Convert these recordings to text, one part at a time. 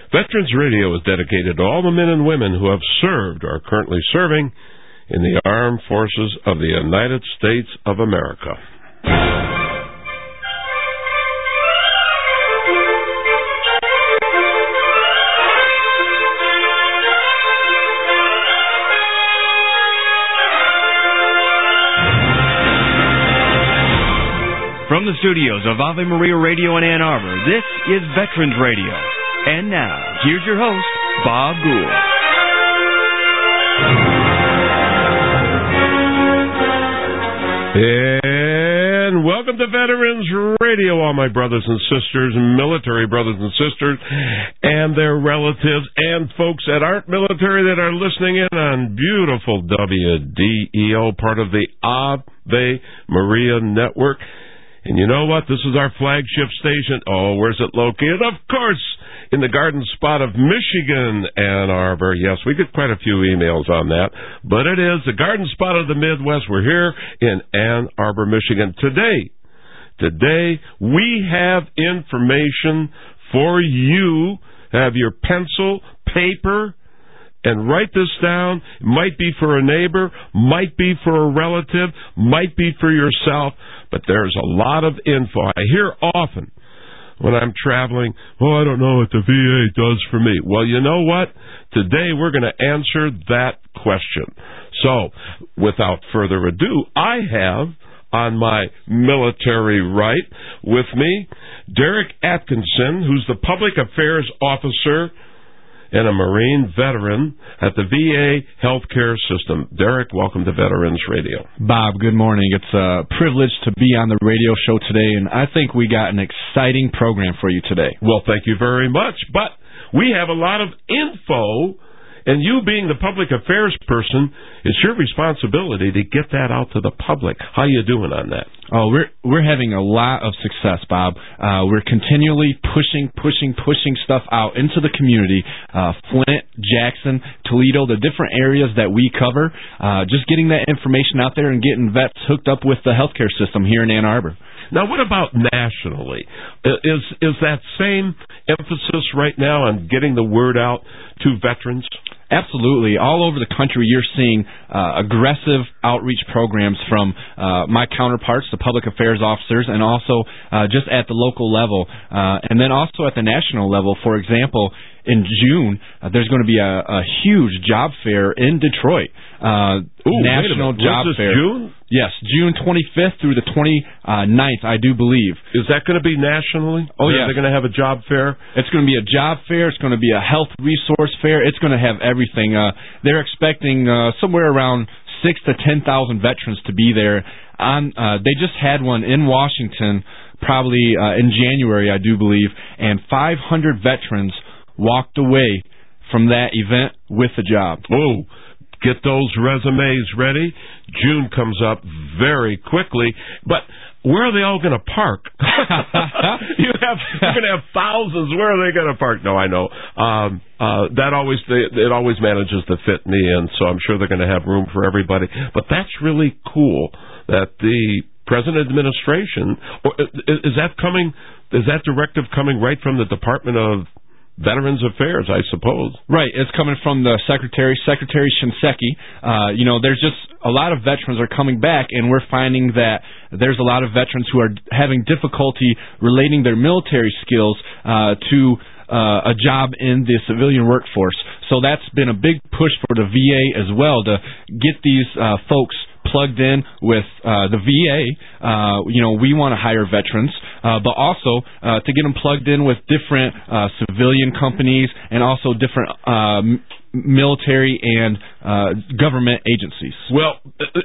Veterans Radio is dedicated to all the men and women who have served or are currently serving in the armed forces of the United States of America. From the studios of Ave Maria Radio in Ann Arbor, this is Veterans Radio. And now, here's your host, Bob Gould. And welcome to Veterans Radio, all my brothers and sisters, military brothers and sisters, and their relatives, and folks that aren't military that are listening in on beautiful WDEO, part of the Ave Maria Network. And you know what? This is our flagship station. Oh, where's it located? Of course, in the Garden Spot of Michigan, Ann Arbor. Yes, we get quite a few emails on that. But it is the Garden Spot of the Midwest. We're here in Ann Arbor, Michigan. Today, we have information for you. Have your pencil, paper, and write this down. It might be for a neighbor, might be for a relative, might be for yourself, but there's a lot of info. I hear often when I'm traveling, I don't know what the VA does for me. Well, you know what? Today we're going to answer that question. So, without further ado, I have on my military right with me Derek Atkinson, who's the Public Affairs Officer and a Marine veteran at the VA healthcare system. Derek, welcome to Veterans Radio. Bob, good morning. It's a privilege to be on the radio show today, and I think we got an exciting program for you today. Well, thank you very much. But we have a lot of info, and you being the public affairs person, it's your responsibility to get that out to the public. How you doing on that? Oh, we're having a lot of success, Bob. We're continually pushing stuff out into the community. Flint, Jackson, Toledo, the different areas that we cover. Just getting that information out there and getting vets hooked up with the healthcare system here in Ann Arbor. Now, what about nationally? Is that same emphasis right now on getting the word out to veterans? Absolutely. All over the country, you're seeing aggressive outreach programs from my counterparts, the public affairs officers, and also just at the local level. And then also at the national level. For example, in June, there's going to be a huge job fair in Detroit. National Job Fair. June? Yes, June 25th through the 29th, I do believe. Is that going to be nationally? Oh, yeah. They're going to have a job fair? It's going to be a job fair. It's going to be a health resource fair. It's going to have everything. They're expecting somewhere around 6,000 to 10,000 veterans to be there. They just had one in Washington, probably in January, I do believe, and 500 veterans walked away from that event with a job. Oh, get those resumes ready. June comes up very quickly, but where are they all going to park? You're going to have thousands. Where are they going to park? No, I know. It always manages to fit me in, so I'm sure they're going to have room for everybody. But that's really cool that the present administration, is that directive coming right from the Department of Veterans Affairs, I suppose. Right. It's coming from the Secretary Shinseki. There's just a lot of veterans are coming back, and we're finding that there's a lot of veterans who are having difficulty relating their military skills to a job in the civilian workforce. So that's been a big push for the VA as well to get these folks plugged in with the VA. We want to hire veterans, but also to get them plugged in with different civilian companies and also different military and government agencies. Well,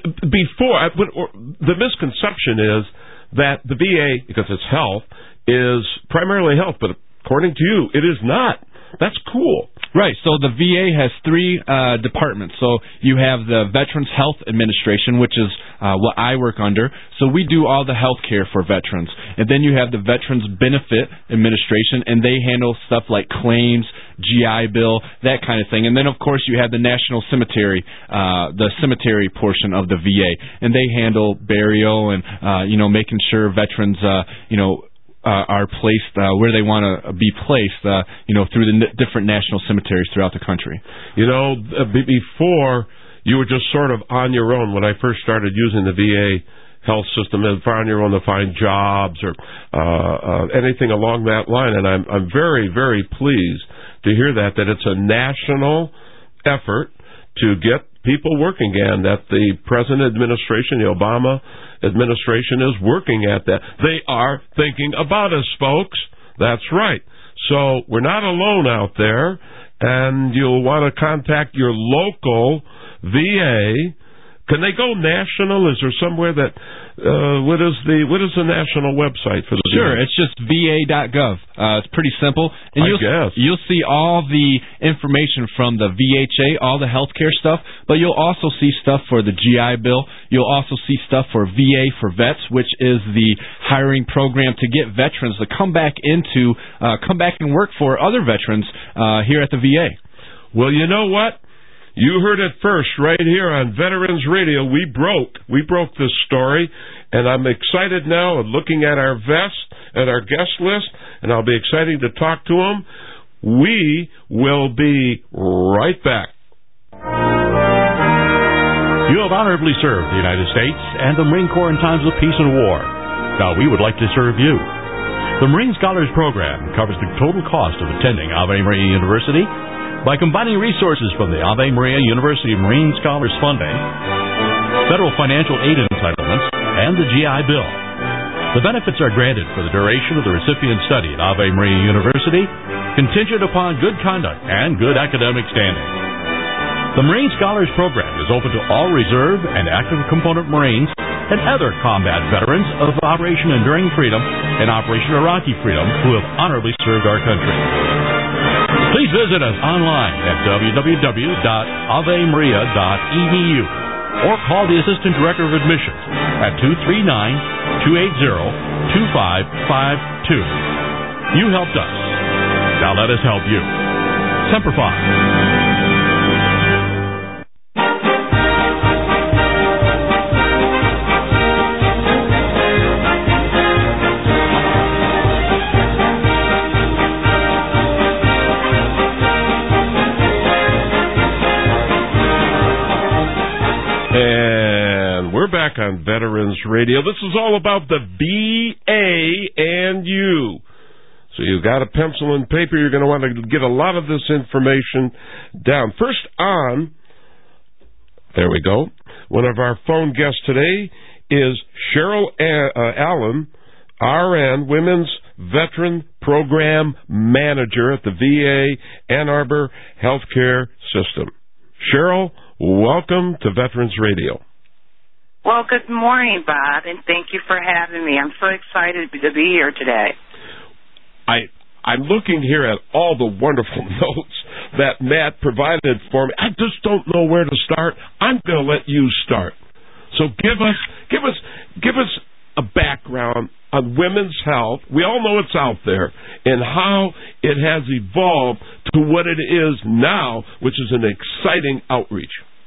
the misconception is that the VA, because it's health, is primarily health, but according to you, it is not. That's cool. Right. So the VA has three departments. So you have the Veterans Health Administration, which is what I work under. So we do all the health care for veterans. And then you have the Veterans Benefit Administration, and they handle stuff like claims, GI Bill, that kind of thing. And then, of course, you have the National Cemetery, the cemetery portion of the VA. And they handle burial and, making sure veterans, are placed where they want to be placed, through the different national cemeteries throughout the country. Before, you were just sort of on your own. When I first started using the VA health system, and on your own to find jobs or anything along that line, and I'm very, very pleased to hear that it's a national effort to get people working again, that the present administration, the Obama administration, is working at that. They are thinking about us, folks. That's right. So we're not alone out there, and you'll want to contact your local VA. Can they go national? Is there somewhere that what is the national website for the Sure, VA? it's just va.gov. It's pretty simple. And you'll see all the information from the VHA, all the healthcare stuff, but you'll also see stuff for the GI Bill. You'll also see stuff for VA for Vets, which is the hiring program to get veterans to come back and work for other veterans here at the VA. Well, you know what? You heard it first right here on Veterans Radio. We broke this story, and I'm excited now of looking at our guest list, and I'll be excited to talk to them. We will be right back. You have honorably served the United States and the Marine Corps in times of peace and war. Now we would like to serve you. The Marine Scholars Program covers the total cost of attending Ave Maria University by combining resources from the Ave Maria University Marine Scholars Funding, federal financial aid entitlements, and the GI Bill. The benefits are granted for the duration of the recipient's study at Ave Maria University, contingent upon good conduct and good academic standing. The Marine Scholars Program is open to all reserve and active component Marines and other combat veterans of Operation Enduring Freedom and Operation Iraqi Freedom who have honorably served our country. Please visit us online at www.avemaria.edu or call the Assistant Director of Admissions at 239-280-2552. You helped us. Now let us help you. Semper Fi. And we're back on Veterans Radio. This is all about the VA and you. So you've got a pencil and paper. You're going to want to get a lot of this information down. First on, there we go. One of our phone guests today is Cheryl Allen, RN, Women's Veteran Program Manager at the VA Ann Arbor Healthcare System. Cheryl, welcome to Veterans Radio. Well, good morning, Bob, and thank you for having me. I'm so excited to be here today. I'm looking here at all the wonderful notes that Matt provided for me. I just don't know where to start. I'm going to let you start. So give us a background on women's health. We all know it's out there, and how it has evolved to what it is now, which is an exciting outreach.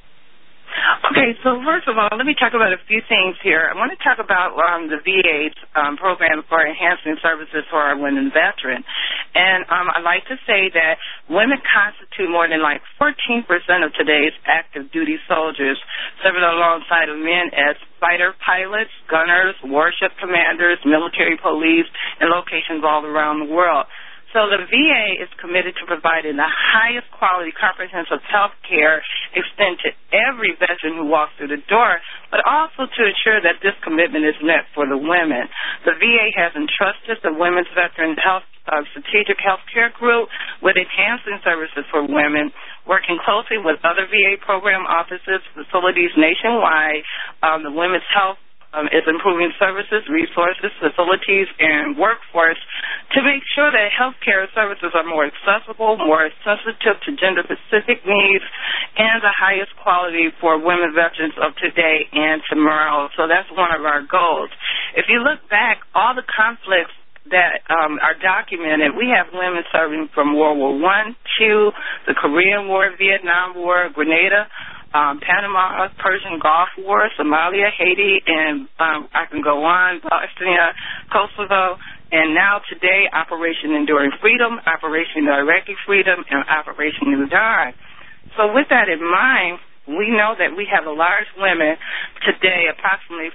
Okay, so first of all, let me talk about a few things here. I want to talk about the VA's program for enhancing services for our women veterans. And I'd like to say that women constitute more than 14% of today's active duty soldiers, serving alongside of men as fighter pilots, gunners, warship commanders, military police, and locations all around the world. So the VA is committed to providing the highest quality comprehensive health care extend to every veteran who walks through the door, but also to ensure that this commitment is met for the women. The VA has entrusted the Women's Veteran Health Strategic Health Care Group with enhancing services for women, working closely with other VA program offices, facilities nationwide. The Women's Health is improving services, resources, facilities, and workforce to make sure that healthcare services are more accessible, more sensitive to gender-specific needs, and the highest quality for women veterans of today and tomorrow. So that's one of our goals. If you look back, all the conflicts that are documented, we have women serving from World War I, II, the Korean War, Vietnam War, Grenada, Panama, Persian Gulf War, Somalia, Haiti, and I can go on, Bosnia, Kosovo, And now today, Operation Enduring Freedom, Operation Directing Freedom, and Operation New Dawn. So with that in mind, we know that we have a large limit today. Approximately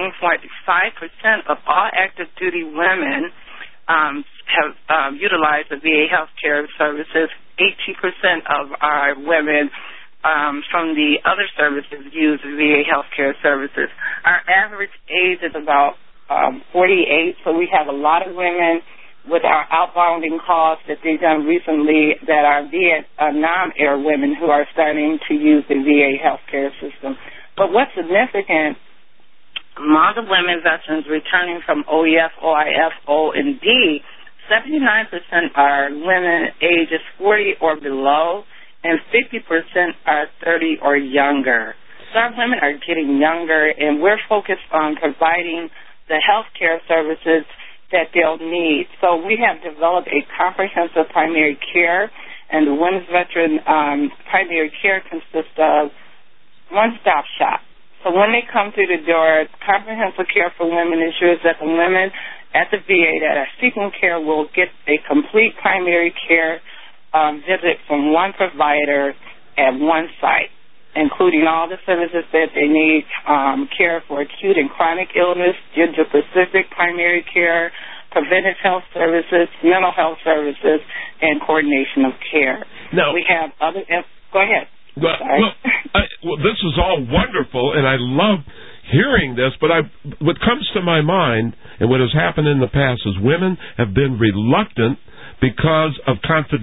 14.5% of all active duty women have utilized the VA health care services. 80% of our women from the other services use the VA health care services. Our average age is about 48, so we have a lot of women with our outbounding calls that they've done recently that are non-air women who are starting to use the VA healthcare system. But what's significant, among the women veterans returning from OEF, OIF, O, and D, 79% are women ages 40 or below, and 50% are 30 or younger. So our women are getting younger, and we're focused on providing the healthcare services that they'll need. So we have developed a comprehensive primary care, and the women's veteran primary care consists of one-stop shop. So when they come through the door, comprehensive care for women ensures that the women at the VA that are seeking care will get a complete primary care visit from one provider at one site, including all the services that they need, care for acute and chronic illness, gender-specific primary care, preventive health services, mental health services, and coordination of care. Now, we have other... Go ahead. Well, this is all wonderful, and I love hearing this, but what comes to my mind, and what has happened in the past, is women have been reluctant because of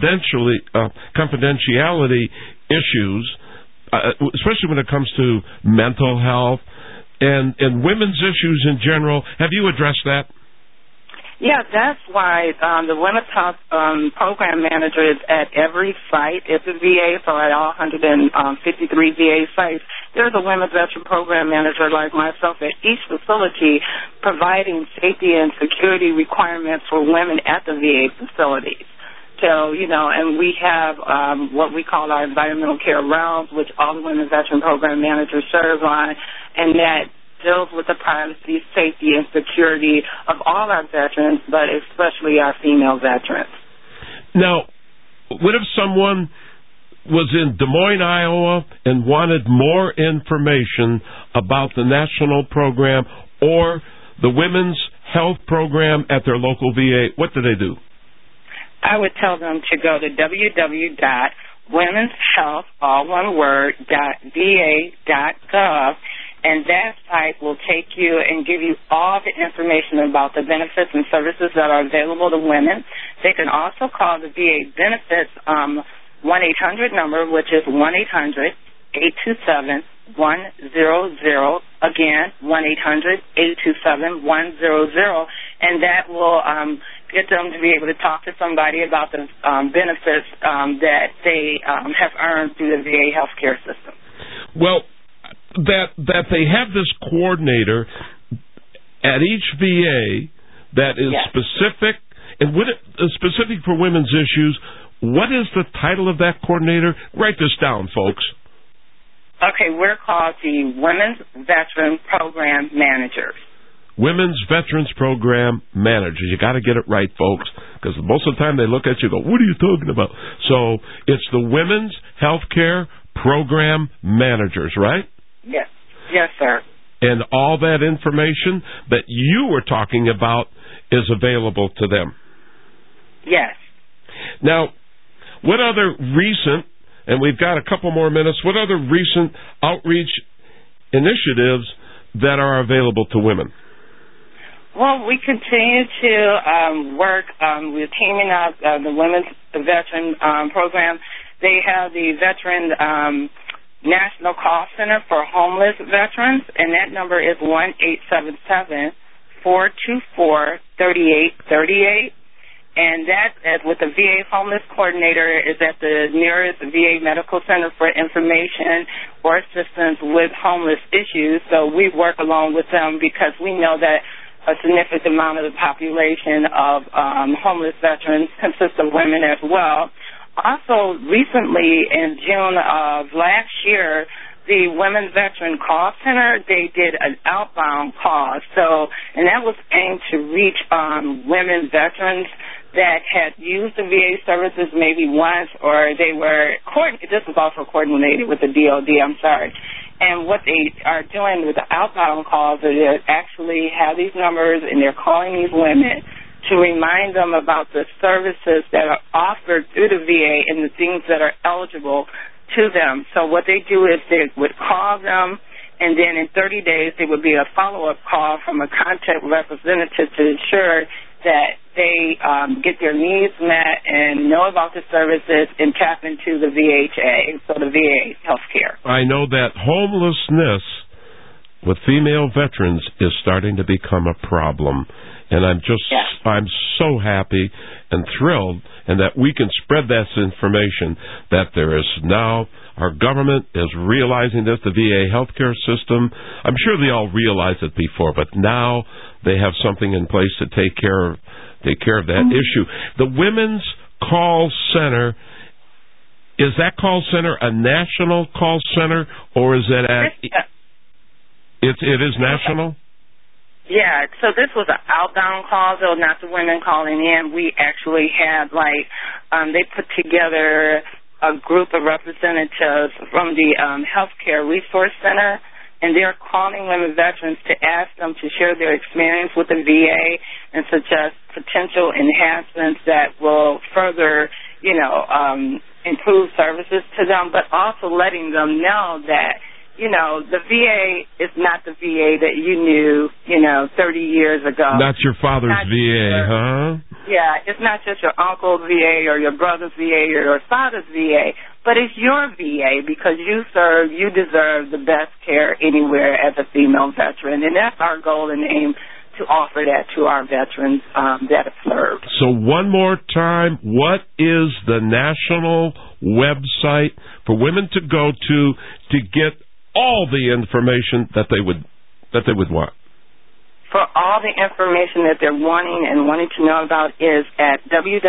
confidentiality issues, especially when it comes to mental health and women's issues in general. Have you addressed that? Yeah, that's why the Women's Health Program Manager is at every site at the VA, so at all 153 VA sites. There's a Women's Veteran Program Manager like myself at each facility providing safety and security requirements for women at the VA facilities. So, and we have what we call our environmental care rounds, which all the Women's Veteran Program Managers serve on, and that deals with the privacy, safety, and security of all our veterans, but especially our female veterans. Now, what if someone was in Des Moines, Iowa, and wanted more information about the national program or the women's health program at their local VA? What do they do? I would tell them to go to www.womenshealth, all one word, .va.gov, and that site will take you and give you all the information about the benefits and services that are available to women. They can also call the VA benefits 1-800 number, which is 1-800-827-100. Again, 1-800-827-100, and that will get them to be able to talk to somebody about the benefits that they have earned through the VA healthcare system. Well, that they have this coordinator at each VA that is specific, and specific for women's issues. What is the title of that coordinator? Write this down, folks. Okay, we're called the Women's Veteran Program Managers. Women's Veterans Program Managers. You got to get it right, folks, because most of the time they look at you and go, what are you talking about? So it's the Women's Healthcare Program Managers, right? Yes. Yes, sir. And all that information that you were talking about is available to them. Yes. Now, what other recent, and we've got a couple more minutes, what other recent outreach initiatives that are available to women? Well, we continue to work. We're teaming up the Women's Veteran Program. They have the Veteran National Call Center for Homeless Veterans, and that number is 1-877-424-3838. And that, with the VA Homeless Coordinator, is at the nearest VA Medical Center for information or assistance with homeless issues. So we work along with them because we know that a significant amount of the population of homeless veterans consists of women as well. Also, recently in June of last year, the Women's Veteran Call Center, they did an outbound call. And that was aimed to reach women veterans that had used the VA services maybe once, or they were, this was also coordinated with the DOD, I'm sorry. And what they are doing with the outbound calls is they actually have these numbers and they're calling these women to remind them about the services that are offered through the VA and the things that are eligible to them. So what they do is they would call them, and then in 30 days there would be a follow-up call from a contact representative to ensure that they get their needs met and know about the services and tap into the VHA, so the VA health care. I know that homelessness with female veterans is starting to become a problem. And I'm so happy and thrilled, and that we can spread this information, that there is now, our government is realizing this, the VA healthcare system. I'm sure they all realized it before, but now they have something in place to take care of that issue. The Women's Call Center, is that call center a national call center, or is it it is national? Yeah, so this was an outbound call, though, not the women calling in. We actually had, they put together a group of representatives from the Healthcare Resource Center, and they're calling women veterans to ask them to share their experience with the VA and suggest potential enhancements that will further, improve services to them, but also letting them know that the VA is not the VA that you knew, 30 years ago. Not your father's VA, huh? Yeah, it's not just your uncle's VA or your brother's VA or your father's VA, but it's your VA because you deserve the best care anywhere as a female veteran. And that's our goal and aim, to offer that to our veterans that have served. So one more time, what is the national website for women to go to get all the information that they would want? For all the information that they're wanting to know about is at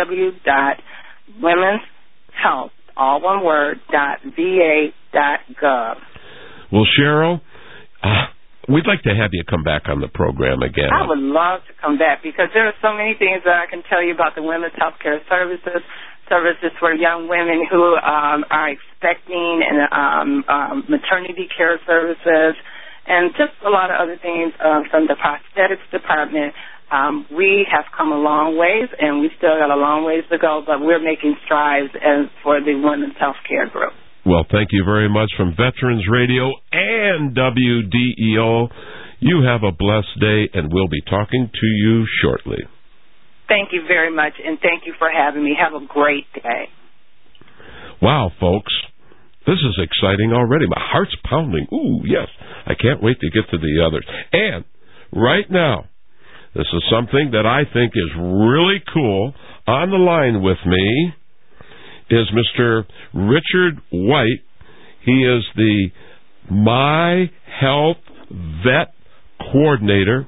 www.womenshealth, all one word, .va.gov. Well, Cheryl, we'd like to have you come back on the program again. I would love to come back because there are so many things that I can tell you about the women's health care services for young women who are expecting, and maternity care services, and just a lot of other things from the prosthetics department. We have come a long ways, and we still got a long ways to go, but we're making strides for the women's health care group. Well, thank you very much from Veterans Radio and WDEO. You have a blessed day, and we'll be talking to you shortly. Thank you very much, and thank you for having me. Have a great day. Wow, folks. This is exciting already. My heart's pounding. Ooh, yes. I can't wait to get to the others. And right now, this is something that I think is really cool. On the line with me is Mr. Richard White. He is the My Health Vet Coordinator,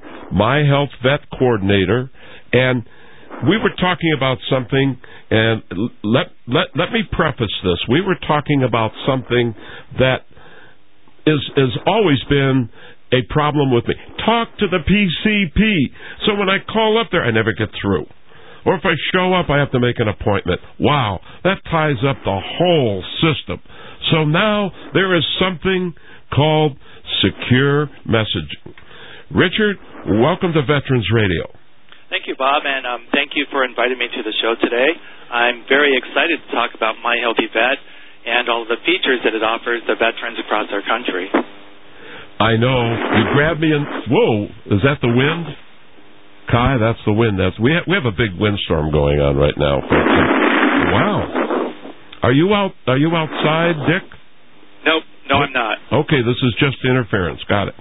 and we were talking about something, and let me preface this. We were talking about something that has always been a problem with me. Talk to the PCP. So when I call up there, I never get through. Or if I show up, I have to make an appointment. Wow, that ties up the whole system. So now there is something called secure messaging. Richard, welcome to Veterans Radio. Thank you, Bob, and thank you for inviting me to the show today. I'm very excited to talk about My Healthy Vet and all the features that it offers the veterans across our country. I know. You grabbed me and... Whoa, is that the wind? Kai, that's the wind. We have a big windstorm going on right now. Wow. Are you outside, Dick? Nope. No, I'm not. Okay, this is just interference. Got it.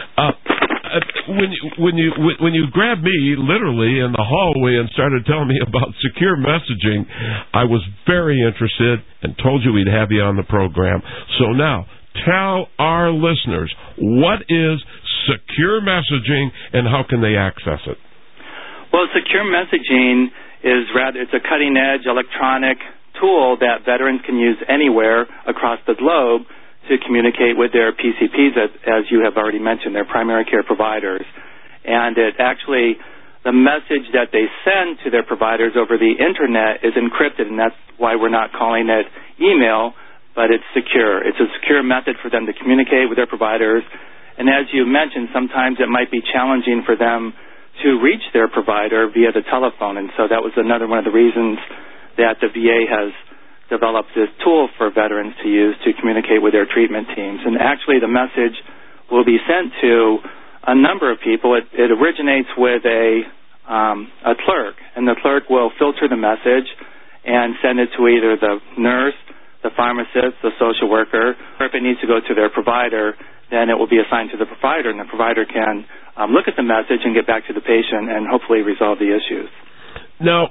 When you grabbed me literally in the hallway and started telling me about secure messaging, I was very interested and told you we'd have you on the program. So now, tell our listeners, what is secure messaging and how can they access it? Well, secure messaging it's a cutting-edge electronic tool that veterans can use anywhere across the globe to communicate with their PCPs, as you have already mentioned, their primary care providers. And it actually, the message that they send to their providers over the Internet is encrypted, and that's why we're not calling it email, but it's secure. It's a secure method for them to communicate with their providers. And as you mentioned, sometimes it might be challenging for them to reach their provider via the telephone. And so that was another one of the reasons that the VA has developed this tool for veterans to use to communicate with their treatment teams. And actually the message will be sent to a number of people. It originates with a clerk, and the clerk will filter the message and send it to either the nurse, the pharmacist, the social worker, or if it needs to go to their provider, then it will be assigned to the provider, and the provider can look at the message and get back to the patient and hopefully resolve the issues. Now,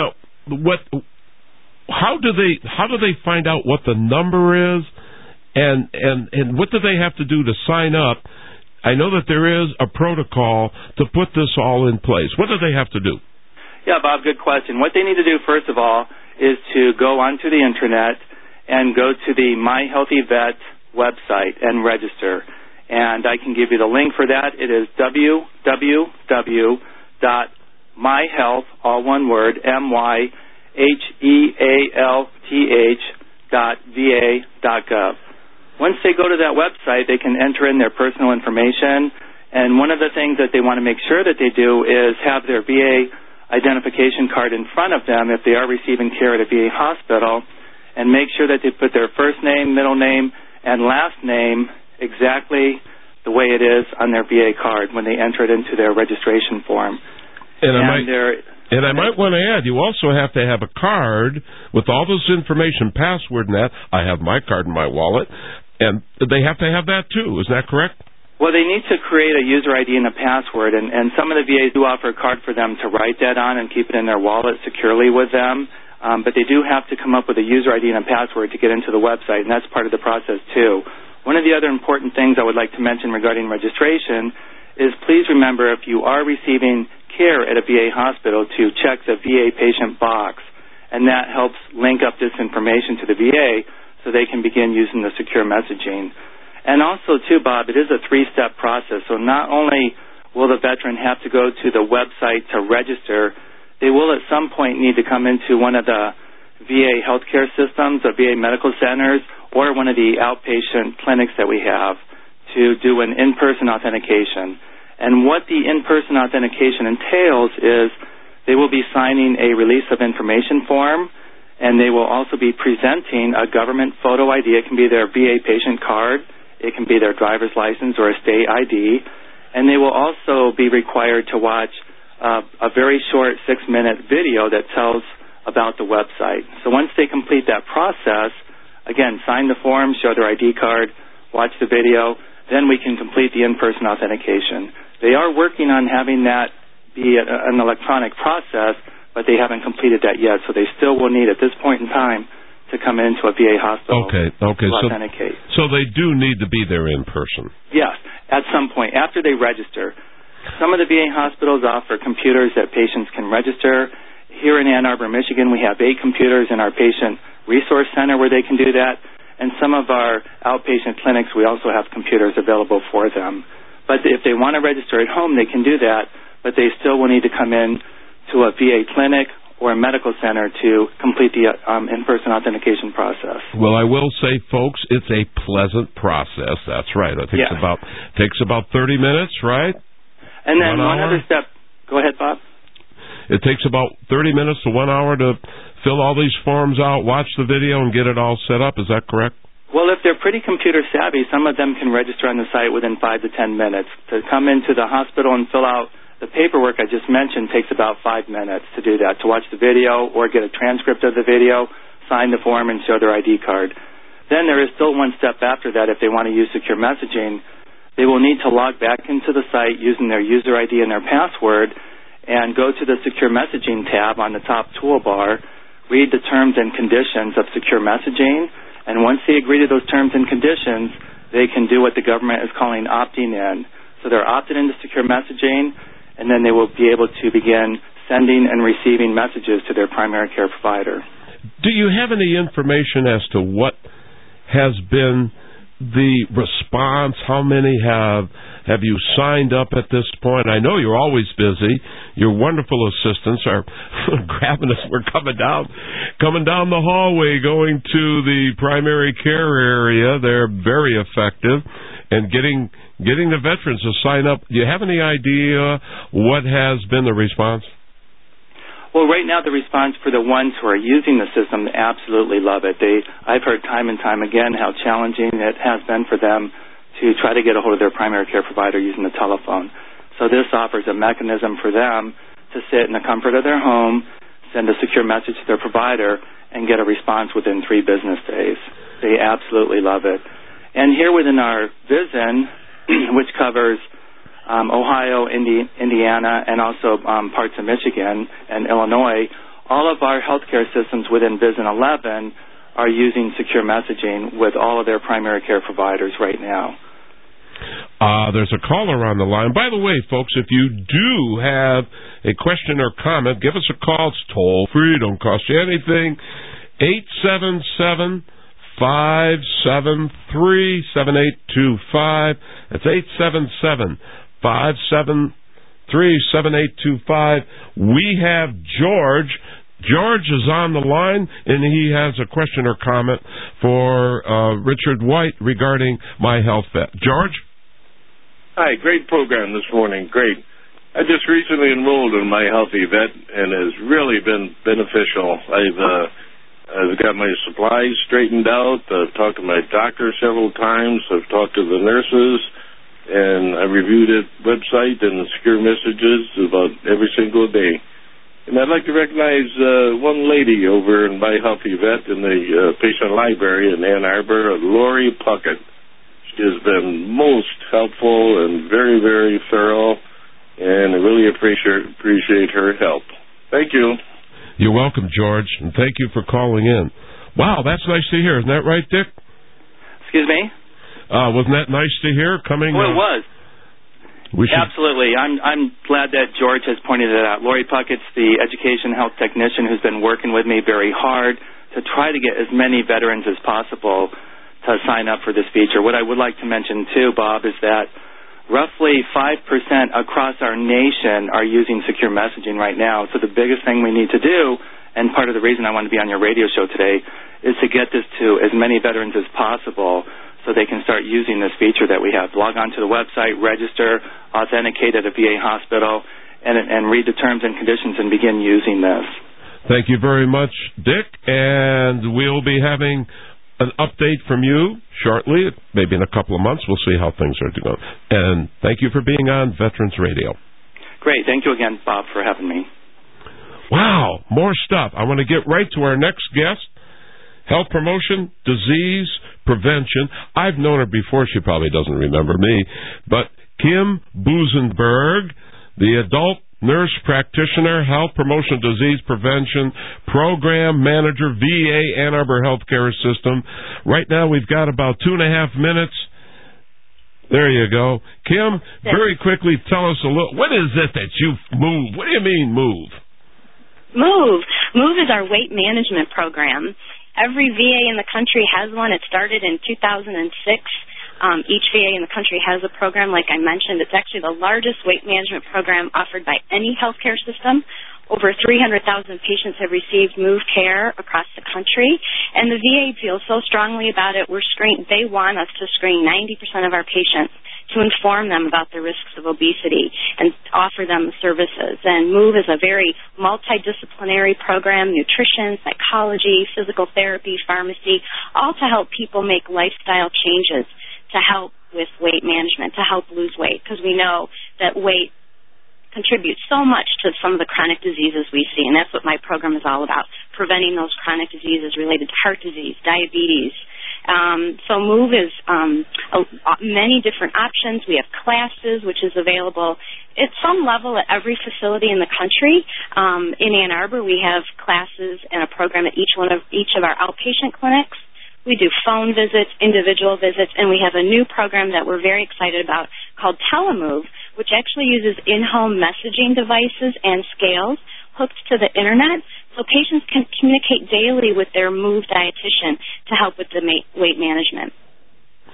how do they find out what the number is, and what do they have to do to sign up? I know that there is a protocol to put this all in place. What do they have to do? Yeah, Bob, good question. What they need to do, first of all, is to go onto the Internet and go to the My Healthy Vet website and register. And I can give you the link for that. It is www.myhealth, all one word, myhealth.va.gov. Once they go to that website, they can enter in their personal information. And one of the things that they want to make sure that they do is have their VA identification card in front of them if they are receiving care at a VA hospital, and make sure that they put their first name, middle name, and last name exactly the way it is on their VA card when they enter it into their registration form. And I might want to add, you also have to have a card with all this information, password and that. I have my card in my wallet, and they have to have that too. Is that correct? Well, they need to create a user ID and a password, and some of the VAs do offer a card for them to write that on and keep it in their wallet securely with them. But they do have to come up with a user ID and a password to get into the website, and that's part of the process too. One of the other important things I would like to mention regarding registration is please remember, if you are receiving care at a VA hospital, to check the VA patient box, and that helps link up this information to the VA so they can begin using the secure messaging. And also, too, Bob, it is a three-step process. So not only will the veteran have to go to the website to register, they will at some point need to come into one of the VA healthcare systems, the VA medical centers, or one of the outpatient clinics that we have to do an in-person authentication. And what the in-person authentication entails is they will be signing a release of information form, and they will also be presenting a government photo ID. It can be their VA patient card, it can be their driver's license or a state ID, and they will also be required to watch a very short 6-minute video that tells about the website. So once they complete that process, again, sign the form, show their ID card, watch the video, then we can complete the in-person authentication. They are working on having that be an electronic process, but they haven't completed that yet, so they still will need, at this point in time, to come into a VA hospital to authenticate. So they do need to be there in person? Yes, at some point, after they register. Some of the VA hospitals offer computers that patients can register. Here in Ann Arbor, Michigan, we have 8 computers in our patient resource center where they can do that, and some of our outpatient clinics, we also have computers available for them. But if they want to register at home, they can do that, but they still will need to come in to a VA clinic or a medical center to complete the in-person authentication process. Well, I will say, folks, it's a pleasant process. That's right. It takes about 30 minutes, right? And then one other step. Go ahead, Bob. It takes about 30 minutes to 1 hour to fill all these forms out, watch the video, and get it all set up. Is that correct? Well, if they're pretty computer savvy, some of them can register on the site within 5 to 10 minutes. To come into the hospital and fill out the paperwork I just mentioned takes about 5 minutes to do that, to watch the video or get a transcript of the video, sign the form, and show their ID card. Then there is still one step after that. If they want to use secure messaging, they will need to log back into the site using their user ID and their password and go to the secure messaging tab on the top toolbar, read the terms and conditions of secure messaging, and once they agree to those terms and conditions, they can do what the government is calling opting in. So they're opted into secure messaging, and then they will be able to begin sending and receiving messages to their primary care provider. Do you have any information as to what has been the response? How many have you signed up at this point? I know you're always busy. Your wonderful assistants are grabbing us. We're coming down the hallway, going to the primary care area. They're very effective and getting the veterans to sign up. Do you have any idea what has been the response? Well, right now the response for the ones who are using the system, they absolutely love it. I've heard time and time again how challenging it has been for them to try to get a hold of their primary care provider using the telephone. So this offers a mechanism for them to sit in the comfort of their home, send a secure message to their provider, and get a response within 3 business days. They absolutely love it. And here within our VISN, which covers Ohio, Indiana, and also parts of Michigan and Illinois, all of our healthcare systems within VISN 11 are using secure messaging with all of their primary care providers right now. There's a caller on the line. By the way, folks, if you do have a question or comment, give us a call. It's toll-free. Don't cost you anything. 877-573-7825. That's 877-573-7825. We have George. George is on the line, and he has a question or comment for Richard White regarding My Health Vet. George? Hi, great program this morning. Great. I just recently enrolled in My Healthy Vet, and it has really been beneficial. I've got my supplies straightened out. I've talked to my doctor several times. I've talked to the nurses, and I reviewed the website and the secure messages about every single day. And I'd like to recognize one lady over in My Healthy Vet in the patient library in Ann Arbor, Lori Puckett. She has been most helpful and very, very thorough, and I really appreciate her help. Thank you. You're welcome, George, and thank you for calling in. Wow, that's nice to hear. Isn't that right, Dick? Excuse me? Wasn't that nice to hear? Well, it was. Absolutely. I'm glad that George has pointed it out. Lori Puckett's the education health technician who's been working with me very hard to try to get as many veterans as possible to sign up for this feature. What I would like to mention, too, Bob, is that roughly 5% across our nation are using secure messaging right now. So the biggest thing we need to do, and part of the reason I want to be on your radio show today, is to get this to as many veterans as possible so they can start using this feature that we have. Log on to the website, register, authenticate at a VA hospital, and read the terms and conditions and begin using this. Thank you very much, Dick, and we'll be having an update from you shortly, maybe in a couple of months. We'll see how things are going. And thank you for being on Veterans Radio. Great. Thank you again, Bob, for having me. Wow, more stuff. I want to get right to our next guest. Health promotion, disease prevention. I've known her before. She probably doesn't remember me. But Kim Busenberg, the adult nurse practitioner, health promotion, disease prevention, program manager, VA Ann Arbor Healthcare System. Right now we've got about 2.5 minutes. There you go. Kim, very quickly tell us a little, what is it that you've moved? What do you mean move? Move is our weight management program. Every VA in the country has one. It started in 2006. Each VA in the country has a program, like I mentioned. It's actually the largest weight management program offered by any healthcare system. Over 300,000 patients have received Move care across the country, and the VA feels so strongly about it. They want us to screen 90% of our patients to inform them about the risks of obesity and offer them the services. And Move is a very multidisciplinary program: nutrition, psychology, physical therapy, pharmacy, all to help people make lifestyle changes to help with weight management, to help lose weight, because we know that weight contributes so much to some of the chronic diseases we see, and that's what my program is all about, preventing those chronic diseases related to heart disease, diabetes. So Move is many different options. We have classes, which is available at some level at every facility in the country. In Ann Arbor, we have classes and a program at each of our outpatient clinics. We do phone visits, individual visits, and we have a new program that we're very excited about called Telemove, which actually uses in-home messaging devices and scales hooked to the Internet, so patients can communicate daily with their Move dietitian to help with the weight management.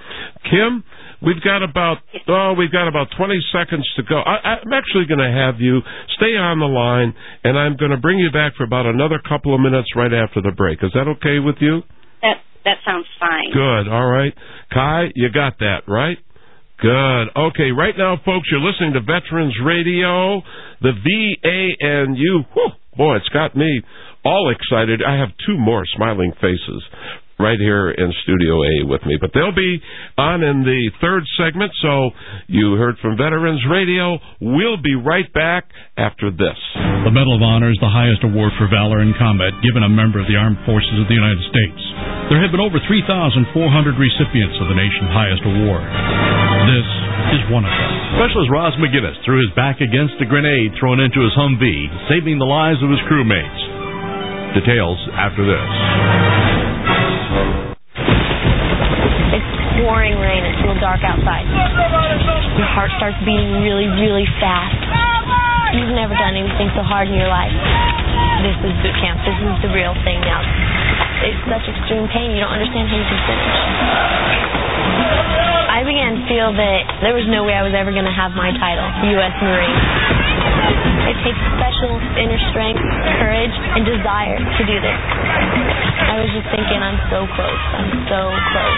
Kim, we've got about 20 seconds to go. I'm actually going to have you stay on the line, and I'm going to bring you back for about another couple of minutes right after the break. Is that okay with you? That sounds fine. Good. All right. Kai, you got that, right? Good. Okay, right now, folks, you're listening to Veterans Radio, the VANU. Whew, boy, it's got me all excited. I have two more smiling faces right here in Studio A with me. But they'll be on in the third segment, so you heard from Veterans Radio. We'll be right back after this. The Medal of Honor is the highest award for valor in combat given a member of the Armed Forces of the United States. There have been over 3,400 recipients of the nation's highest award. This is one of them. Specialist Ross McGinnis threw his back against a grenade thrown into his Humvee, saving the lives of his crewmates. Details after this. It's pouring rain. It's a little dark outside. Your heart starts beating really, really fast. You've never done anything so hard in your life. This is boot camp. This is the real thing now. It's such extreme pain, you don't understand how you can finish. I began to feel that there was no way I was ever going to have my title, U.S. Marine. It takes special inner strength, courage, and desire to do this. I was just thinking, I'm so close. I'm so close.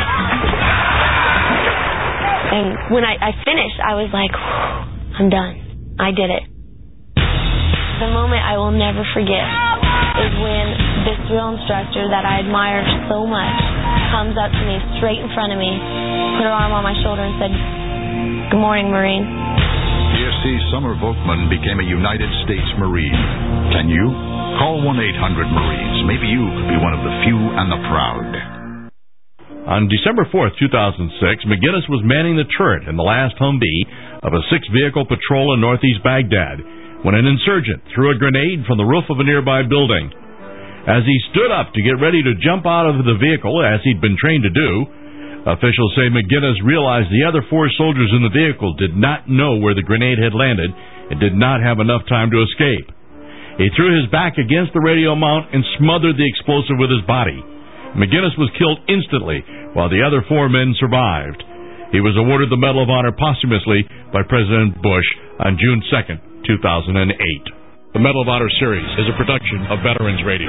And when I finished, I was like, I'm done. I did it. The moment I will never forget is when this drill instructor that I admired so much comes up to me straight in front of me, put her arm on my shoulder and said, "Good morning, Marine." PFC Summer Volkman became a United States Marine. Can you? Call 1-800-MARINES. Maybe you could be one of the few and the proud. On December 4th, 2006, McGinnis was manning the turret in the last Humvee of a 6-vehicle patrol in northeast Baghdad when an insurgent threw a grenade from the roof of a nearby building. As he stood up to get ready to jump out of the vehicle, as he'd been trained to do, officials say McGinnis realized the other 4 soldiers in the vehicle did not know where the grenade had landed and did not have enough time to escape. He threw his back against the radio mount and smothered the explosive with his body. McGinnis was killed instantly, while the other 4 men survived. He was awarded the Medal of Honor posthumously by President Bush on June 2nd, 2008. The Medal of Honor series is a production of Veterans Radio.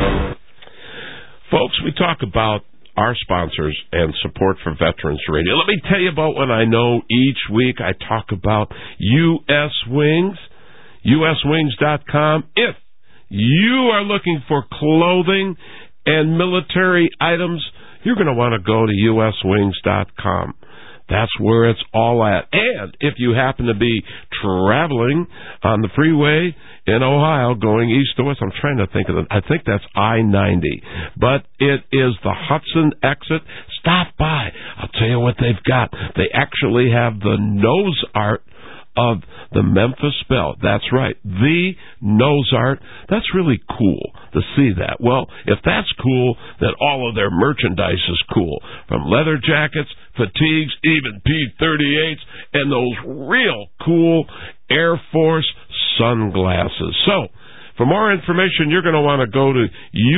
Folks, we talk about our sponsors and support for Veterans Radio. Let me tell you about one I know each week. I talk about U.S. Wings, uswings.com. If you are looking for clothing and military items, you're going to want to go to uswings.com. That's where it's all at. And if you happen to be traveling on the freeway in Ohio going east to west, I'm trying to think of it. I think that's I-90. But it is the Hudson exit. Stop by. I'll tell you what they've got. They actually have the nose art of the Memphis Belle. That's right. The nose art. That's really cool to see that. Well, if that's cool, then all of their merchandise is cool. From leather jackets, fatigues, even P-38s, and those real cool Air Force sunglasses. So, for more information, you're going to want to go to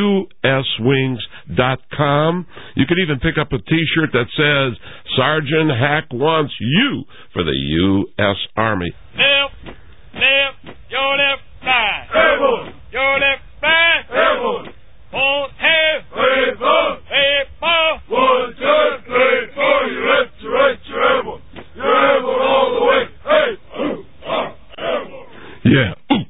uswings.com. You can even pick up a T-shirt that says, Sergeant Hack wants you for the U.S. Army. Left, your left side. Airborne. Your left side. Airborne. On half. Wait, four. Hey, four. 1, 2, 3, 4. You left, you right, you're airborne. You're airborne all the way. Hey, ooh, airborne. Yeah, ooh.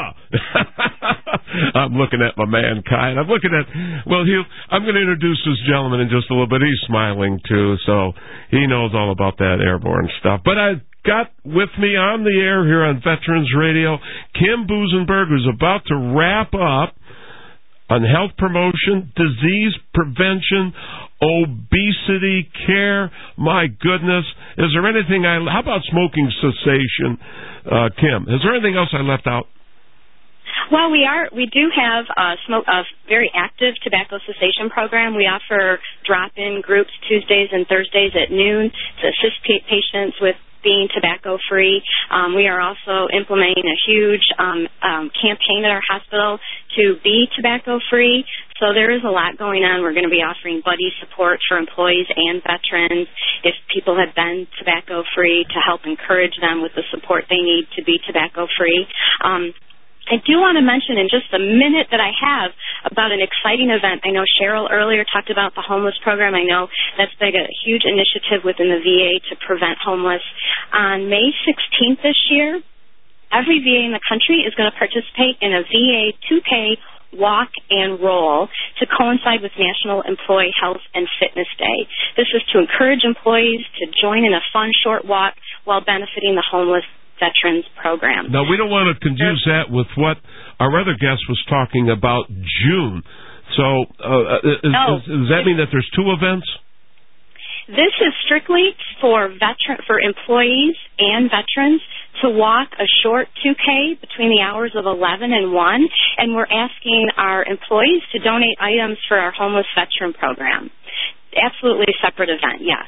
I'm looking at my man, Kai, and I'm looking at, well, I'm going to introduce this gentleman in just a little bit. He's smiling, too, so he knows all about that airborne stuff. But I got with me on the air here on Veterans Radio, Kim Busenberg, who's about to wrap up on health promotion, disease prevention, obesity care. My goodness. Is there anything how about smoking cessation, Kim? Is there anything else I left out? Well, we do have a very active tobacco cessation program. We offer drop-in groups Tuesdays and Thursdays at noon to assist patients with being tobacco-free. We are also implementing a huge campaign at our hospital to be tobacco-free. So there is a lot going on. We're going to be offering buddy support for employees and veterans if people have been tobacco-free to help encourage them with the support they need to be tobacco-free. I do want to mention in just the minute that I have about an exciting event. I know Cheryl earlier talked about the homeless program. I know that's been a huge initiative within the VA to prevent homeless. On May 16th this year, every VA in the country is going to participate in a VA 2K walk and roll to coincide with National Employee Health and Fitness Day. This is to encourage employees to join in a fun short walk while benefiting the homeless veterans program. Now, we don't want to confuse that with what our other guest was talking about, June. So does that mean that there's two events? This is strictly for employees and veterans to walk a short 2K between the hours of 11 and 1, and we're asking our employees to donate items for our homeless veteran program. Absolutely a separate event, yes.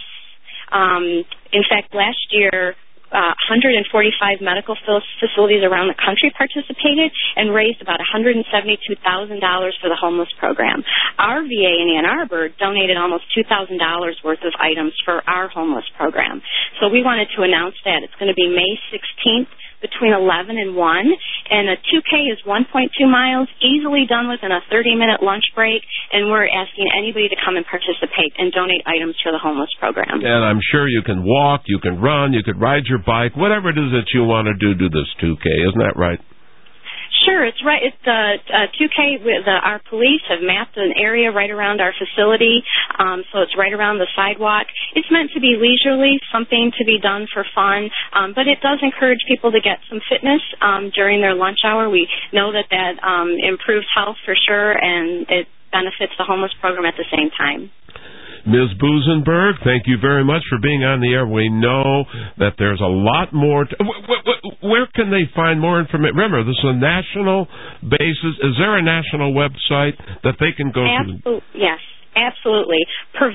In fact, last year, 145 medical facilities around the country participated and raised about $172,000 for the homeless program. Our VA in Ann Arbor donated almost $2,000 worth of items for our homeless program. So we wanted to announce that. It's going to be May 16th between 11 and 1, and a 2K is 1.2 miles, easily done within a 30-minute lunch break, and we're asking anybody to come and participate and donate items for the homeless program. And I'm sure you can walk, you can run, you could ride your bike, whatever it is that you want to do this 2K. Isn't that right? Sure, it's right. It's the 2K. Our police have mapped an area right around our facility, so it's right around the sidewalk. It's meant to be leisurely, something to be done for fun, but it does encourage people to get some fitness during their lunch hour. We know that improves health for sure, and it benefits the homeless program at the same time. Ms. Busenberg, thank you very much for being on the air. We know that there's a lot more. Where can they find more information? Remember, this is a national basis. Is there a national website that they can go to? Yes, absolutely.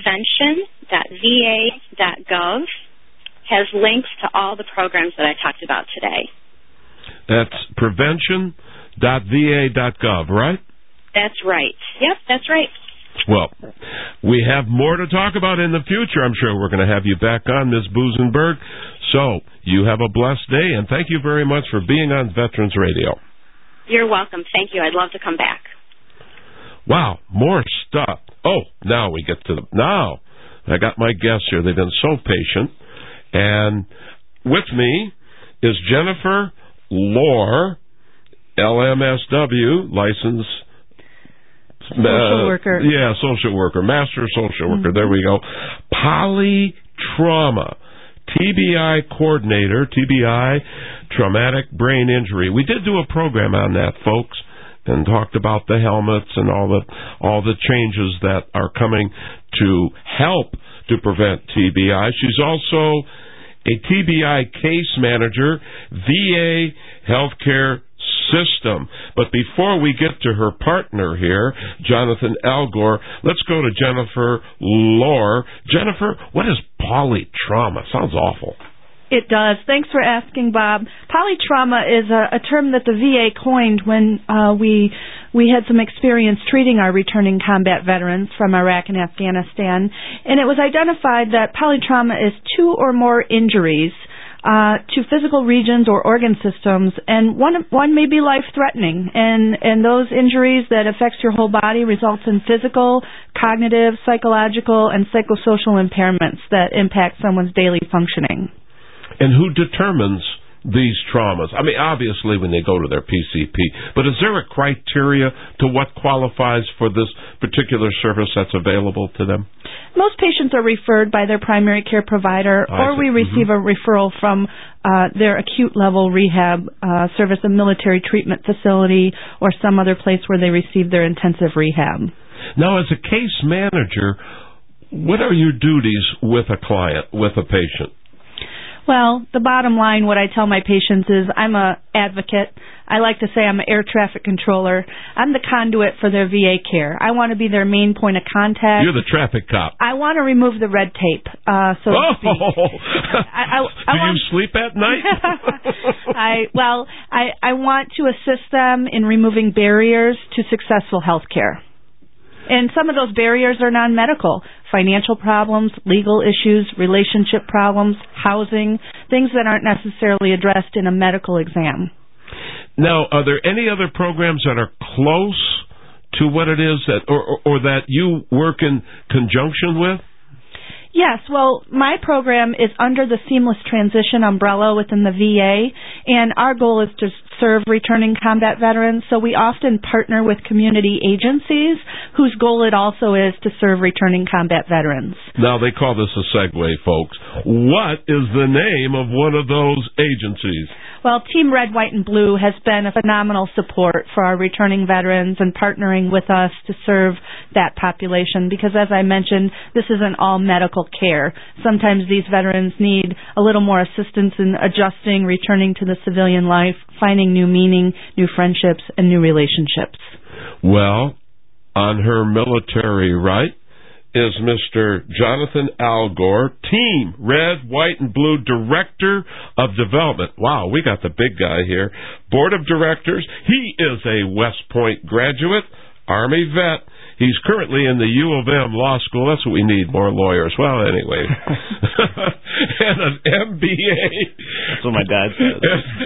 Prevention.va.gov has links to all the programs that I talked about today. That's prevention.va.gov, right? That's right. Yep, that's right. Well, we have more to talk about in the future. I'm sure we're going to have you back on, Ms. Busenberg. So, you have a blessed day, and thank you very much for being on Veterans Radio. You're welcome. Thank you. I'd love to come back. Wow, more stuff. Oh, now we get to now I got my guests here. They've been so patient. And with me is Jennifer Lohr, LMSW, licensed social worker. Yeah, social worker, master social worker. There we go. Polytrauma, TBI coordinator, TBI, traumatic brain injury. We did do a program on that, folks, and talked about the helmets and all the changes that are coming to help to prevent TBI. She's also a TBI case manager, VA Healthcare System. But before we get to her partner here, Jonathan Algor, let's go to Jennifer Lohr. Jennifer, what is polytrauma? Sounds awful. It does. Thanks for asking, Bob. Polytrauma is a term that the VA coined when we had some experience treating our returning combat veterans from Iraq and Afghanistan. And it was identified that polytrauma is two or more injuries to physical regions or organ systems, and one may be life-threatening. And those injuries that affects your whole body results in physical, cognitive, psychological, and psychosocial impairments that impact someone's daily functioning. And who determines these traumas? I mean, obviously when they go to their PCP, but is there a criteria to what qualifies for this particular service that's available to them? Most patients are referred by their primary care provider, or we receive a referral from their acute level rehab service, a military treatment facility, or some other place where they receive their intensive rehab. Now, as a case manager, what are your duties with a client, with a patient? Well, the bottom line, what I tell my patients is I'm an advocate. I like to say I'm an air traffic controller. I'm the conduit for their VA care. I want to be their main point of contact. You're the traffic cop. I want to remove the red tape, so to speak. Do you sleep at night? I want to assist them in removing barriers to successful health care. And some of those barriers are non-medical. Financial problems, legal issues, relationship problems, housing, things that aren't necessarily addressed in a medical exam. Now, are there any other programs that are close to what it is that, or that you work in conjunction with? Yes, well, my program is under the Seamless Transition umbrella within the VA, and our goal is to serve returning combat veterans, so we often partner with community agencies whose goal it also is to serve returning combat veterans. Now, they call this a segue, folks. What is the name of one of those agencies? Well, Team Red, White, and Blue has been a phenomenal support for our returning veterans and partnering with us to serve that population because, as I mentioned, this isn't all medical care. Sometimes these veterans need a little more assistance in adjusting, returning to the civilian life, finding new meaning, new friendships, and new relationships. Well, on her military right is Mr. Jonathan Algor, Team Red, White, and Blue Director of Development. Wow, we got the big guy here. Board of Directors. He is a West Point graduate, Army vet. He's currently in the U of M Law School. That's what we need, more lawyers. Well, anyway. And an MBA. That's what my dad says.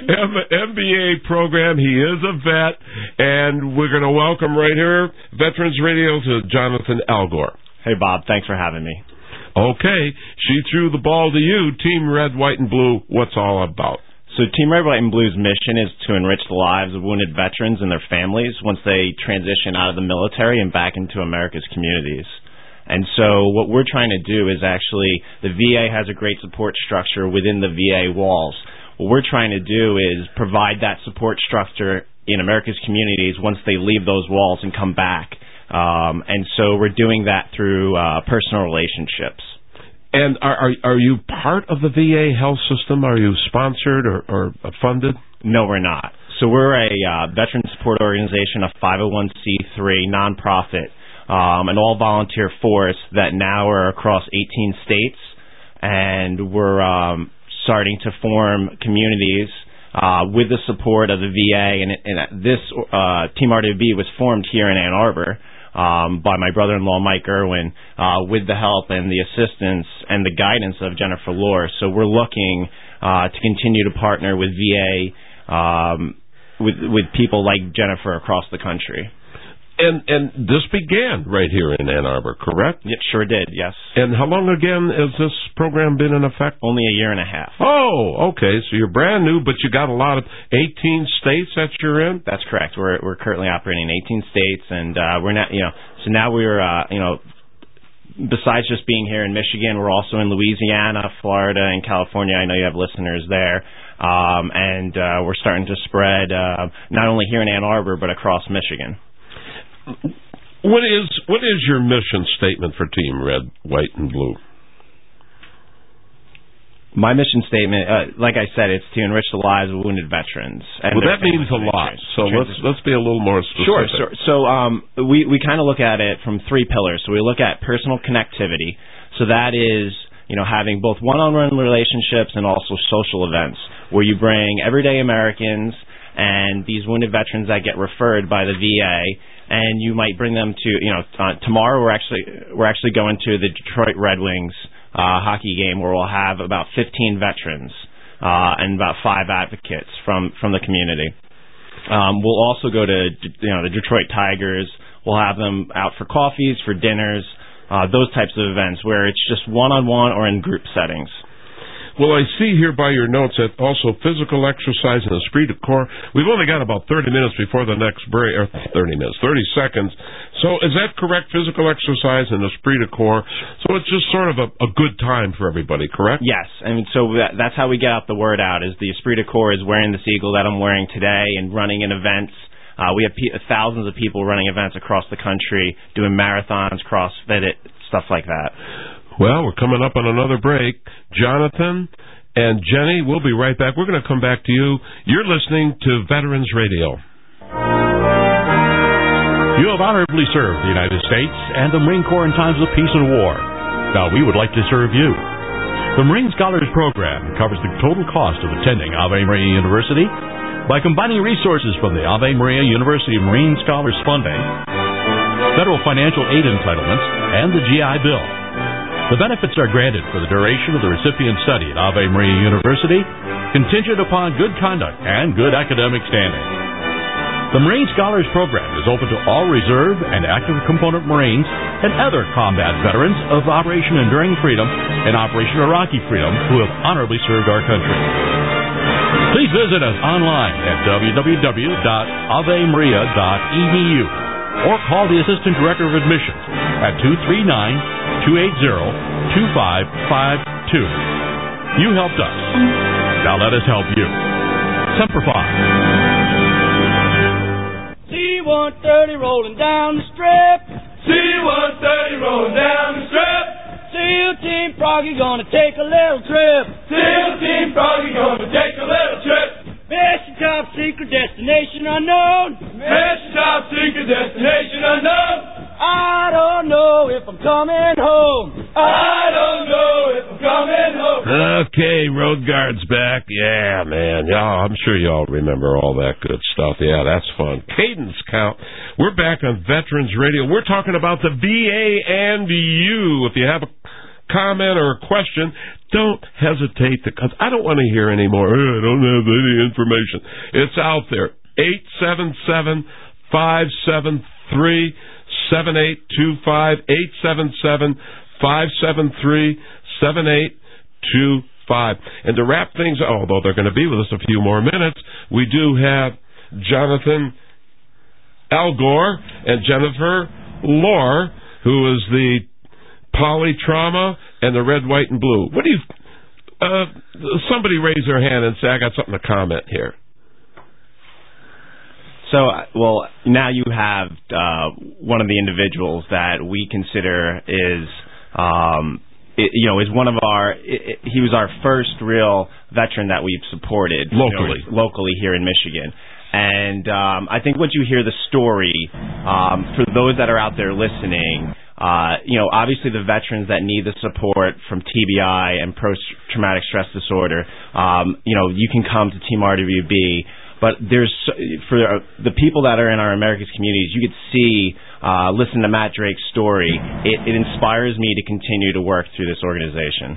MBA program. He is a vet. And we're going to welcome right here, Veterans Radio, to Jonathan Algor. Hey, Bob. Thanks for having me. Okay. She threw the ball to you. Team Red, White, and Blue, what's all about? So Team Red, White, and Blue's mission is to enrich the lives of wounded veterans and their families once they transition out of the military and back into America's communities. And so what we're trying to do is actually, the VA has a great support structure within the VA walls. What we're trying to do is provide that support structure in America's communities once they leave those walls and come back. And so we're doing that through personal relationships. And are you part of the VA health system? Are you sponsored or funded? No, we're not. So we're a veteran support organization, a 501c3 nonprofit, an all-volunteer force that now are across 18 states, and we're starting to form communities with the support of the VA. And this Team RWB was formed here in Ann Arbor by my brother-in-law, Mike Irwin, with the help and the assistance and the guidance of Jennifer Lohr. So we're looking to continue to partner with VA, with people like Jennifer across the country. And this began right here in Ann Arbor, correct? It sure did, yes. And how long again has this program been in effect? Only a year and a half. Oh, okay. So you're brand new, but you got a lot of 18 states that you're in? That's correct. We're currently operating in 18 states, and we're not, so now we're, besides just being here in Michigan, we're also in Louisiana, Florida, and California. I know you have listeners there. And we're starting to spread not only here in Ann Arbor, but across Michigan. What is your mission statement for Team Red, White, and Blue? My mission statement, like I said, it's to enrich the lives of wounded veterans. Well, that means a lot. So let's be a little more specific. Sure. So we kind of look at it from three pillars. So we look at personal connectivity. So that is, having both one-on-one relationships and also social events where you bring everyday Americans and these wounded veterans that get referred by the VA. And you might bring them to, tomorrow we're actually going to the Detroit Red Wings hockey game where we'll have about 15 veterans and about 5 advocates from the community. We'll also go to, the Detroit Tigers. We'll have them out for coffees, for dinners, those types of events where it's just one-on-one or in group settings. Well, I see here by your notes that also physical exercise and esprit de corps. We've only got about 30 minutes before the next break, or 30 seconds. So is that correct, physical exercise and esprit de corps? So it's just sort of a good time for everybody, correct? Yes, and so that's how we get out the word out, is the esprit de corps is wearing this eagle that I'm wearing today and running in events. We have thousands of people running events across the country, doing marathons, CrossFit, stuff like that. Well, we're coming up on another break. Jonathan And Jenny, we'll be right back. We're going to come back to you. You're listening to Veterans Radio. You have honorably served the United States and the Marine Corps in times of peace and war. Now we would like to serve you. The Marine Scholars Program covers the total cost of attending Ave Maria University by combining resources from the Ave Maria University Marine Scholars Funding, federal financial aid entitlements, and the GI Bill. The benefits are granted for the duration of the recipient's study at Ave Maria University, contingent upon good conduct and good academic standing. The Marine Scholars Program is open to all reserve and active component Marines and other combat veterans of Operation Enduring Freedom and Operation Iraqi Freedom who have honorably served our country. Please visit us online at www.avemaria.edu or call the Assistant Director of Admissions at 239-280-2552. You helped us. Now let us help you. Semper Fi. C-130 rolling down the strip. C-130 rolling down the strip. SEAL Team Froggy gonna take a little trip. SEAL Team Froggy gonna take a little trip. Mission top secret, destination unknown. Mission top secret, destination unknown. I don't know if I'm coming home. I don't know if I'm coming home. Okay, Road Guard's back. Yeah, man. Yeah, I'm sure you all remember all that good stuff. Yeah, that's fun. Cadence Count. We're back on Veterans Radio. We're talking about the VA and you. If you have a comment or a question, don't hesitate, because I don't want to hear anymore. I don't have any information. It's out there. 877-573-7825, 877-573-7825. And to wrap things up, although they're going to be with us a few more minutes, we do have Jonathan Algor and Jennifer Lohr, who is the polytrauma and the red, white, and blue. What do you... somebody raise their hand and say, I got something to comment here. So, well, now you have one of the individuals that we consider is, is one of our. He was our first real veteran that we've supported locally here in Michigan. And I think once you hear the story, for those that are out there listening, obviously the veterans that need the support from TBI and post-traumatic stress disorder, you can come to Team RWB. But for the people that are in our Americas communities, you could see, listen to Matt Drake's story. It inspires me to continue to work through this organization.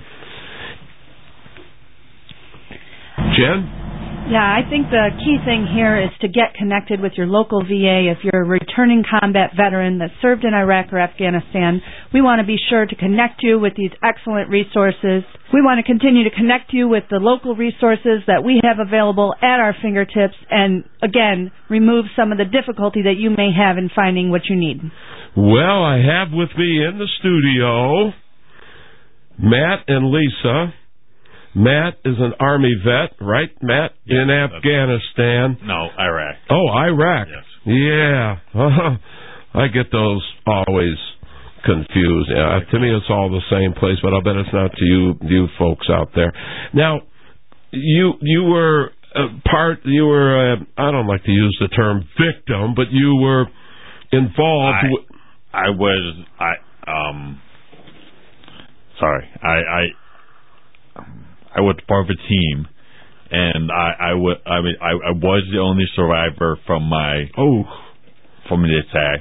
Jen? Yeah, I think the key thing here is to get connected with your local VA. If you're a returning combat veteran that served in Iraq or Afghanistan, we want to be sure to connect you with these excellent resources. We want to continue to connect you with the local resources that we have available at our fingertips and, again, remove some of the difficulty that you may have in finding what you need. Well, I have with me in the studio Matt and Lisa. Matt is an Army vet, right, Matt? Yes, in Afghanistan. No, Iraq. Oh, Iraq. Yes. Yeah. I get those always confused. Yeah, to me, it's all the same place, but I'll bet it's not to you folks out there. Now, you were I don't like to use the term victim, but you were involved. I was part of a team, and I was the only survivor from the attack.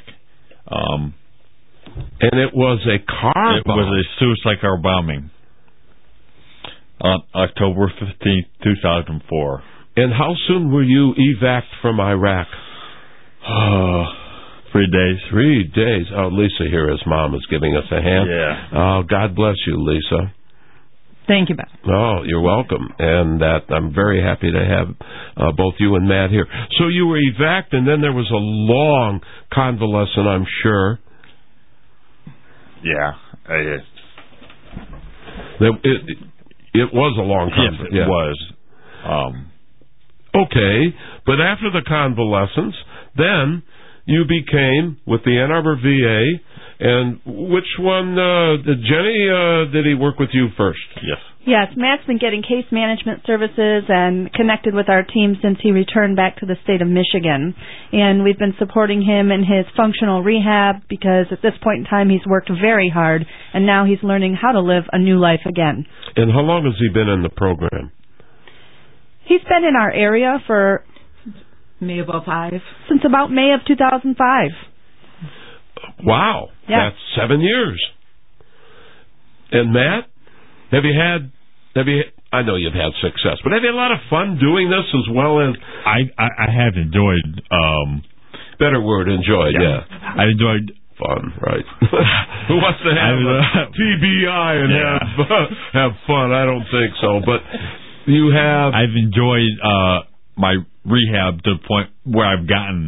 And it was a car bomb. It was a suicide car bombing on October 15th, 2004. And how soon were you evac'd from Iraq? 3 days. 3 days. Oh, Lisa here, his mom, is giving us a hand. Yeah. Oh, God bless you, Lisa. Thank you, Bob. Oh, you're welcome. And I'm very happy to have both you and Matt here. So you were evac'd, and then there was a long convalescence, I'm sure. Yeah. It was a long convalescence. Yes, it was. Okay, but after the convalescence, then you became, with the Ann Arbor VA, And which one, Jenny, did he work with you first? Yes. Yes, Matt's been getting case management services and connected with our team since he returned back to the state of Michigan. And we've been supporting him in his functional rehab because at this point in time he's worked very hard, and now he's learning how to live a new life again. And how long has he been in the program? He's been in our area for May of 2005. Since about May of 2005. Wow. Yeah. That's 7 years. And Matt, I know you've had success, but have you had a lot of fun doing this as well as... I have enjoyed... better word, enjoyed, yeah. I enjoyed... Fun, right. Who wants to have a TBI and have fun? I don't think so, but you have... I've enjoyed my rehab to the point where I've gotten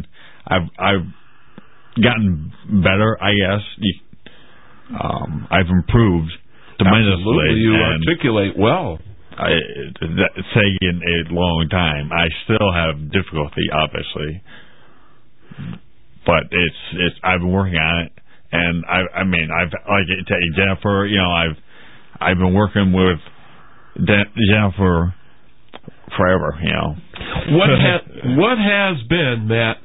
better, I guess. I've improved tremendously. Absolutely, you articulate well. Taking a long time. I still have difficulty, obviously, but I've been working on it, and I've taken Jennifer. I've been working with Jennifer forever. What has been, Matt?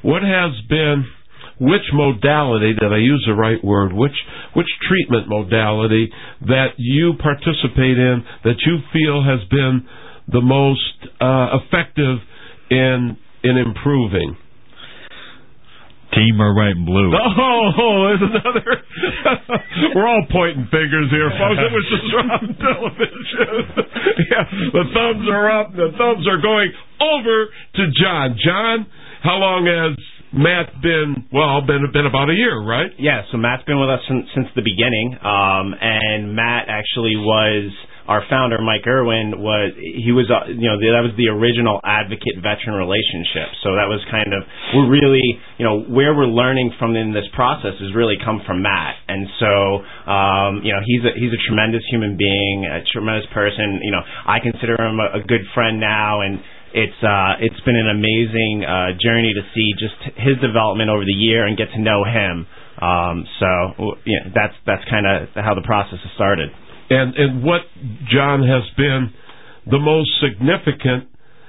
Which modality, did I use the right word, which treatment modality that you participate in that you feel has been the most effective in improving? Team Red, White, and Blue. Oh, there's another. We're all pointing fingers here, folks. It was just on television. Yeah, the thumbs are up. The thumbs are going over to John. John, how long has Matt been about a year, right? Yeah, so Matt's been with us since the beginning, and Matt actually was our founder. Mike Irwin that was the original advocate veteran relationship. So that was kind of, we're really, where we're learning from in this process has really come from Matt. And so, he's a tremendous human being, a tremendous person. I consider him a good friend now, and it's been an amazing journey to see just his development over the year and get to know him. That's kind of how the process has started. And what, John, has been the most significant,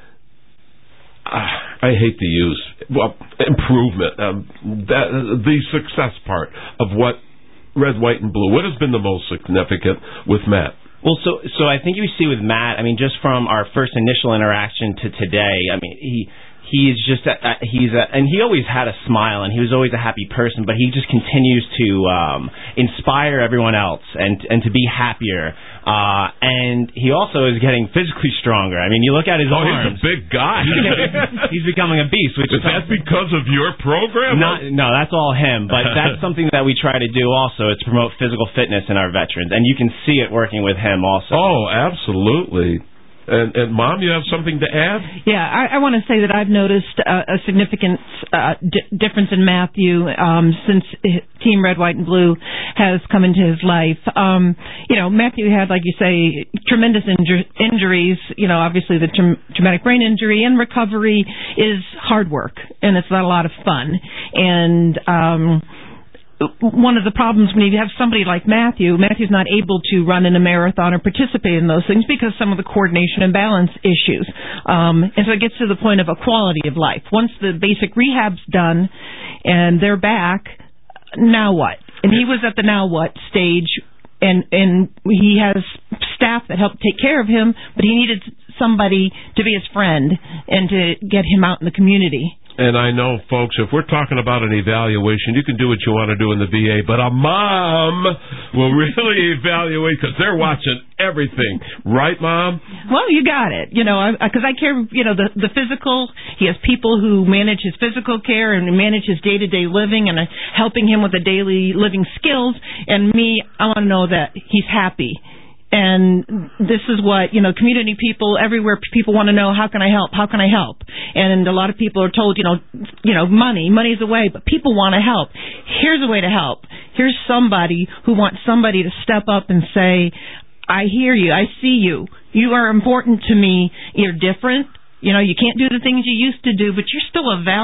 I hate to use, improvement, the success part of what Red, White, and Blue, what has been the most significant with Matt? Well, so I think you see with Matt, just from our first initial interaction to today, and he always had a smile, and he was always a happy person, but he just continues to inspire everyone else and to be happier. And he also is getting physically stronger. You look at his arms. He's a big guy. He's becoming a beast. Is that because of your program? No, that's all him. But that's something that we try to do also, is promote physical fitness in our veterans. And you can see it working with him also. Oh, absolutely. And Mom, you have something to add? Yeah, I want to say that I've noticed a significant difference in Matthew since Team Red, White, and Blue has come into his life. Matthew had, like you say, tremendous injuries. Obviously the traumatic brain injury, and recovery is hard work, and it's not a lot of fun. And one of the problems when you have somebody like Matthew's not able to run in a marathon or participate in those things because some of the coordination and balance issues. And so it gets to the point of a quality of life. Once the basic rehab's done and they're back, now what? And he was at the now what stage, and he has staff that help take care of him, but he needed somebody to be his friend and to get him out in the community. And I know, folks, if we're talking about an evaluation, you can do what you want to do in the VA, but a mom will really evaluate because they're watching everything. Right, Mom? Well, you got it. Because I care, the physical. He has people who manage his physical care and manage his day-to-day living and helping him with the daily living skills. And me, I want to know that he's happy. And this is what, community people everywhere, people want to know, how can I help? How can I help? And a lot of people are told, money's a way, but people want to help. Here's a way to help. Here's somebody who wants somebody to step up and say, I hear you. I see you. You are important to me. You're different. You can't do the things you used to do, but you're still of value.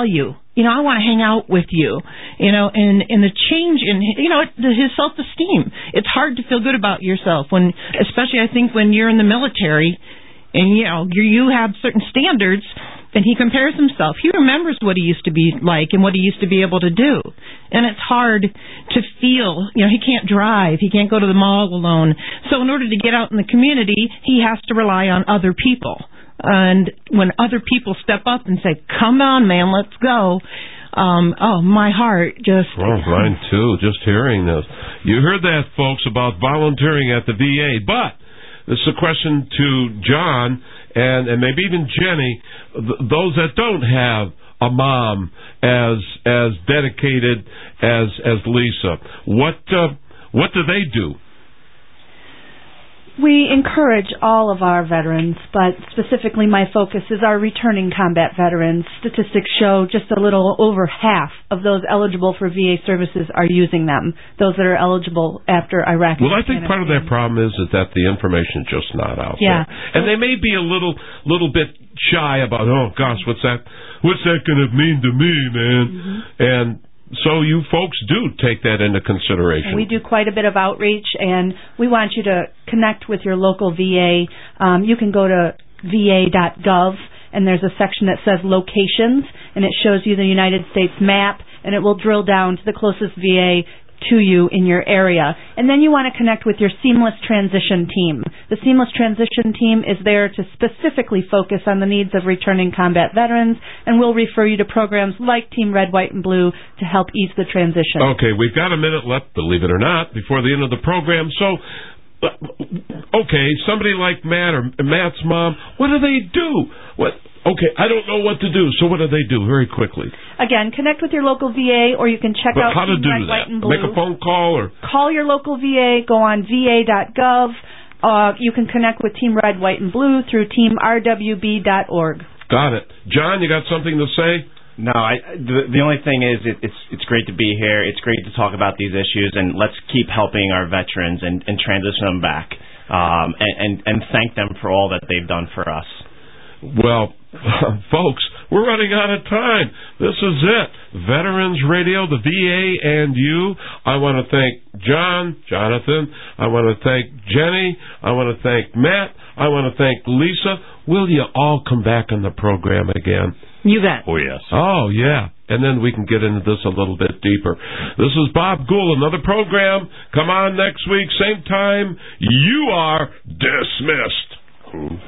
I want to hang out with you, and the change in, his self-esteem. It's hard to feel good about yourself especially I think when you're in the military and, you have certain standards, and he compares himself. He remembers what he used to be like and what he used to be able to do. And it's hard to feel, he can't drive, he can't go to the mall alone. So in order to get out in the community, he has to rely on other people. And when other people step up and say, come on, man, let's go, my heart just... Oh, mine too, just hearing this. You heard that, folks, about volunteering at the VA. But this is a question to John and maybe even Jenny, those that don't have a mom as dedicated as Lisa. What do they do? We encourage all of our veterans, but specifically my focus is our returning combat veterans. Statistics show just a little over half of those eligible for VA services are using them, those that are eligible after Iraq. Well, I think part of that problem is that the information is just not out there. And they may be a little bit shy about, oh, gosh, what's that going to mean to me, man? Mm-hmm. And so you folks do take that into consideration. We do quite a bit of outreach, and we want you to connect with your local VA. You can go to va.gov, and there's a section that says locations, and it shows you the United States map, and it will drill down to the closest VA to you in your area. And then you want to connect with your Seamless Transition team. The Seamless Transition team is there to specifically focus on the needs of returning combat veterans, and we'll refer you to programs like Team Red, White, and Blue to help ease the transition. Okay, we've got a minute left, believe it or not, before the end of the program. So, okay, somebody like Matt or Matt's mom, what do they do? Okay, I don't know what to do, so what do they do? Very quickly. Again, connect with your local VA, or you can check out how to Team do Red, that? White, and Blue. Make a phone call or call your local VA. Go on va.gov. You can connect with Team Red, White, and Blue through teamrwb.org. Got it. John, you got something to say? No, the only thing is it's great to be here. It's great to talk about these issues, and let's keep helping our veterans and transition them back, and thank them for all that they've done for us. Well, folks, we're running out of time. This is it. Veterans Radio, the VA, and you. I want to thank Jonathan. I want to thank Jenny. I want to thank Matt. I want to thank Lisa. Will you all come back on the program again? You bet. Oh, yes. Oh, yeah. And then we can get into this a little bit deeper. This is Bob Gould, another program. Come on next week, same time. You are dismissed.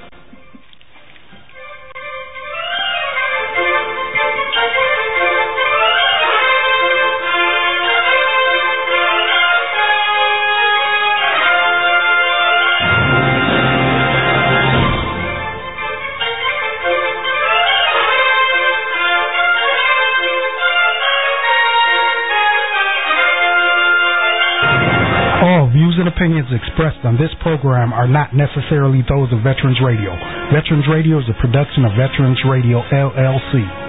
Views and opinions expressed on this program are not necessarily those of Veterans Radio. Veterans Radio is a production of Veterans Radio, LLC.